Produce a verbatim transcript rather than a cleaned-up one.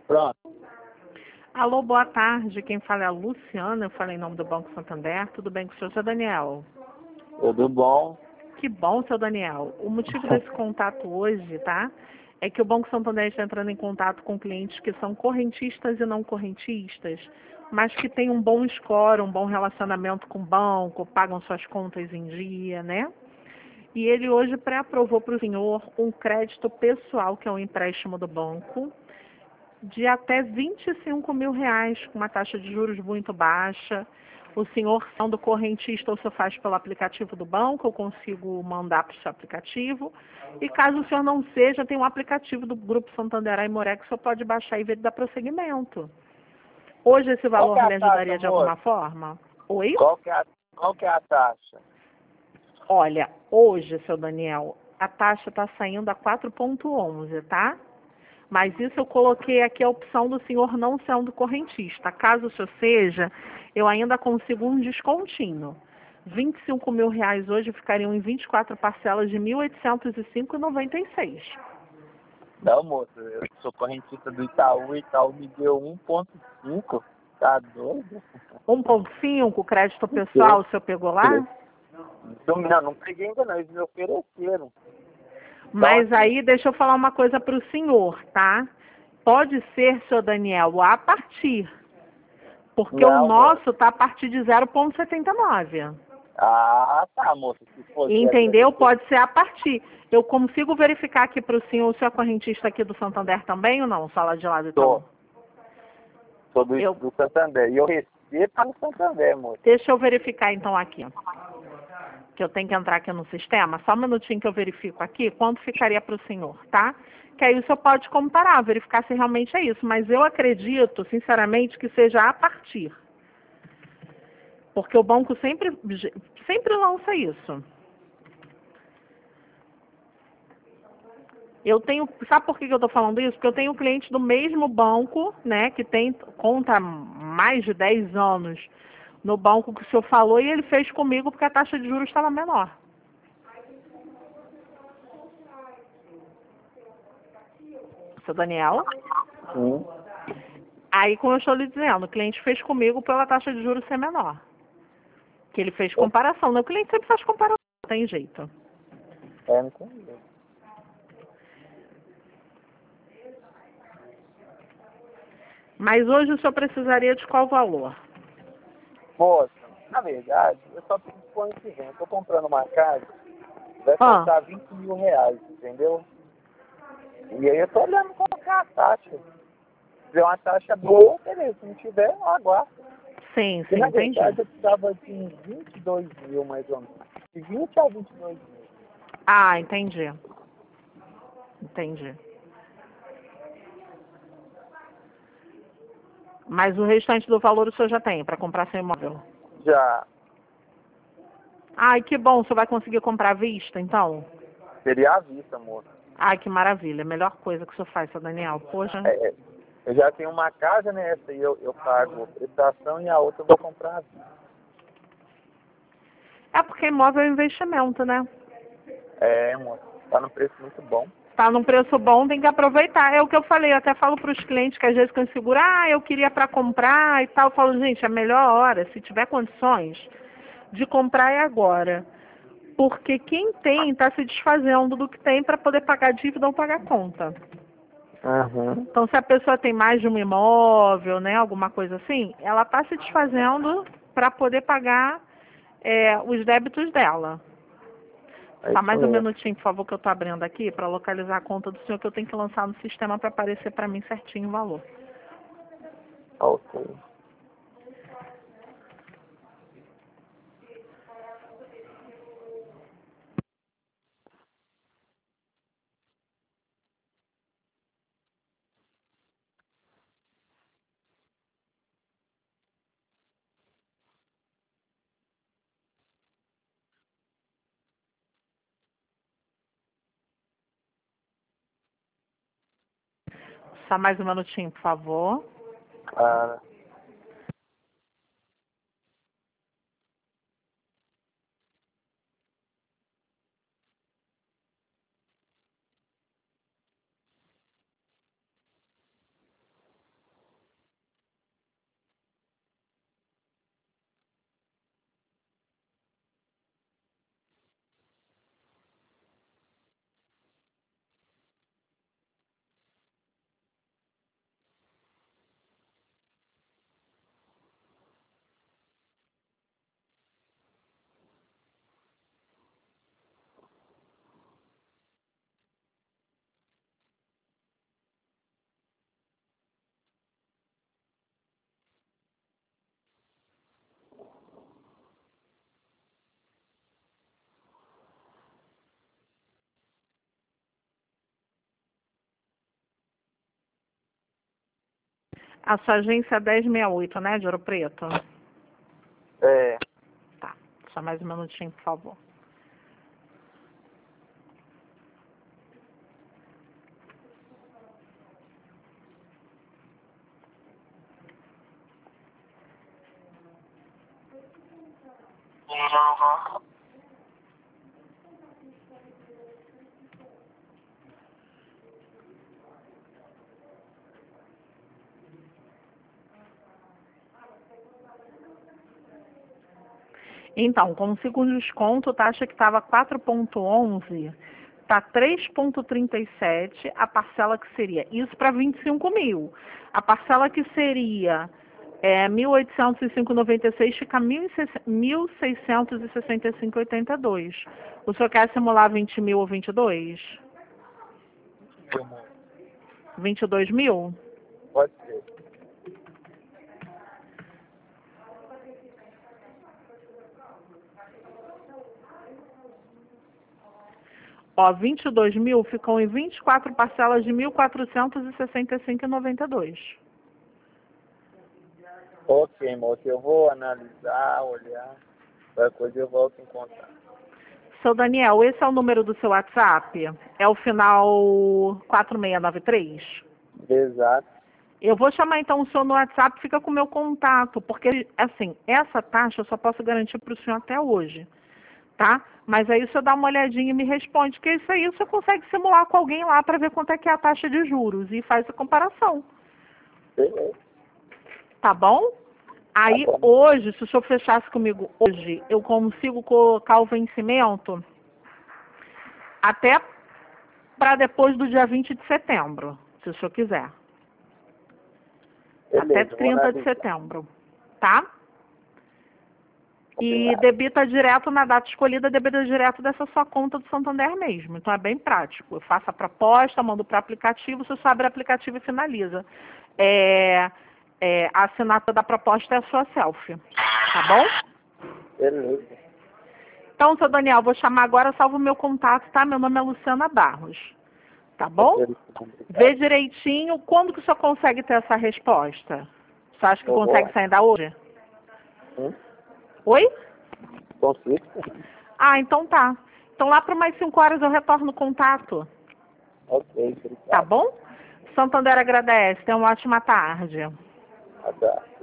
Pronto. Alô, boa tarde. Quem fala é a Luciana. Eu falei em nome do Banco Santander. Tudo bem com o senhor, seu Daniel? Tudo bom? Que bom, seu Daniel. O motivo desse contato hoje, tá? É que o Banco Santander está entrando em contato com clientes que são correntistas e não correntistas, mas que têm um bom score, um bom relacionamento com o banco, pagam suas contas em dia, né? E ele hoje pré-aprovou para o senhor um crédito pessoal, que é um empréstimo do banco, de até vinte e cinco mil reais, com uma taxa de juros muito baixa. O senhor, sendo correntista, ou se faz pelo aplicativo do banco, eu consigo mandar para o seu aplicativo. E caso o senhor não seja, tem um aplicativo do Grupo Santander Aimoré que o senhor pode baixar e ver dar prosseguimento. Hoje esse Qual que valor é a lhe taxa, ajudaria de moço? alguma forma? Oi? Qual que é a, qual que é a taxa? Olha, hoje, seu Daniel, a taxa está saindo a quatro ponto onze, tá? Mas isso eu coloquei aqui a opção do senhor não sendo correntista. Caso o senhor seja, eu ainda consigo um descontinho. vinte e cinco mil reais hoje ficariam em vinte e quatro parcelas de mil oitocentos e cinco reais e noventa e seis centavos. Não, moço, eu sou correntista do Itaú, o Itaú me deu um ponto cinco. Tá doido? um ponto cinco, crédito pessoal, o senhor pegou lá? Não, não, não peguei ainda não, eles me ofereceram. Mas Então, assim, aí, deixa eu falar uma coisa para o senhor, tá? Pode ser, seu Daniel, a partir. Porque o não, moço. nosso está a partir de zero ponto setenta e nove. Ah, tá, moço, se fosse Entendeu? essa... Pode ser a partir. Eu consigo verificar aqui para o senhor, o senhor é correntista aqui do Santander também ou não? Sala de lado Tô, então. tô do, Eu, do Santander. E eu recebo para o Santander, moço. deixa eu verificar então aqui. Que eu tenho que entrar aqui no sistema. Só um minutinho que eu verifico aqui quanto ficaria para o senhor, tá? Que aí o senhor pode comparar, verificar se realmente é isso. Mas eu acredito, sinceramente, que seja a partir. Porque o banco sempre, sempre lança isso. Eu tenho, sabe por que eu estou falando isso? Porque eu tenho cliente do mesmo banco, né, que tem conta há mais de dez anos no banco que o senhor falou e ele fez comigo porque a taxa de juros estava menor. Seu Daniel? Sim. Aí, como eu estou lhe dizendo, o cliente fez comigo pela taxa de juros ser menor. Que ele fez comparação, né? O cliente sempre faz comparação, não tem jeito. É, não entendi. Mas hoje o senhor precisaria de qual valor? Moça, na verdade, eu só preciso pôr esse renda. Eu tô comprando uma casa, vai Ah, custar vinte mil reais, entendeu? E aí eu tô olhando qual que é a taxa. Se tiver uma taxa boa, beleza. Se não tiver, eu aguardo. sim, E sim, na entendi. verdade eu precisava de uns vinte e dois mil, mais ou menos. De vinte a vinte e dois mil. Ah, entendi. Entendi. Mas o restante do valor o senhor já tem para comprar seu imóvel. Já Ai, que bom, o senhor vai conseguir comprar à vista, então? seria à vista, moça. Ai, que maravilha. Melhor coisa que o senhor faz, seu Daniel. Poxa. É, eu já tenho uma casa, né? Essa aí eu, eu pago a prestação e a outra eu vou comprar à vista. É porque imóvel é um investimento, né? É, moça. Tá num preço muito bom. Tá num preço bom, tem que aproveitar. É o que eu falei, eu até falo para os clientes que às vezes quando segura, ah, eu queria para comprar e tal. Eu falo, gente, a melhor hora, se tiver condições, de comprar é agora. Porque quem tem está se desfazendo do que tem para poder pagar dívida ou pagar conta. Uhum. Então, se a pessoa tem mais de um imóvel, né, alguma coisa assim, ela está se desfazendo para poder pagar é, os débitos dela. É Só isso mais um mesmo. minutinho, por favor, que eu estou abrindo aqui para localizar a conta do senhor que eu tenho que lançar no sistema para aparecer para mim certinho o valor. Ok. Só mais um minutinho, por favor. Ah, A sua agência é dez sessenta e oito, né, de Ouro Preto? É. Tá. Só mais um minutinho, por favor. Então, com o segundo desconto, taxa que estava quatro ponto onze, está três ponto trinta e sete, a parcela que seria, isso para vinte e cinco mil. A parcela que seria é, mil oitocentos e cinco vírgula noventa e seis fica mil seiscentos e sessenta e cinco vírgula oitenta e dois. O senhor quer simular vinte mil ou vinte e dois? Meu amor. vinte e dois mil? Pode ser. Ó, vinte e dois mil ficam em vinte e quatro parcelas de mil quatrocentos e sessenta e cinco vírgula noventa e dois. Ok, moço, eu vou analisar, olhar, qualquer coisa eu volto em contato. Seu Daniel, esse é o número do seu WhatsApp? É o final quatro seis nove três? Exato. Eu vou chamar então o senhor no WhatsApp, fica com o meu contato, porque, assim, essa taxa eu só posso garantir para o senhor até hoje, tá? Mas aí o senhor dá uma olhadinha e me responde, que isso aí o senhor consegue simular com alguém lá para ver quanto é que é a taxa de juros e faz a comparação. Beleza. Tá bom? Aí, Tá bom. hoje, se o senhor fechasse comigo hoje, eu consigo colocar o vencimento até para depois do dia vinte de setembro, se o senhor quiser. Beleza, Até vou trinta de analisar. setembro, tá? E Combinado. debita direto na data escolhida, debita direto dessa sua conta do Santander mesmo. Então é bem prático. Eu faço a proposta, mando para o aplicativo, você só abre o aplicativo e finaliza. É, é, a assinatura da proposta é a sua selfie, tá bom? Beleza. Então, seu Daniel, vou chamar agora, salvo o meu contato, tá? Meu nome é Luciana Barros, tá bom? Vê direitinho quando que o senhor consegue ter essa resposta. Você acha que Eu consegue vou. sair ainda hoje? Hum? Oi? Consigo? Ah, então tá. Então lá para mais cinco horas eu retorno o contato. Ok, obrigado. Tá bom? Santander agradece. Tenha uma ótima tarde. Abraço.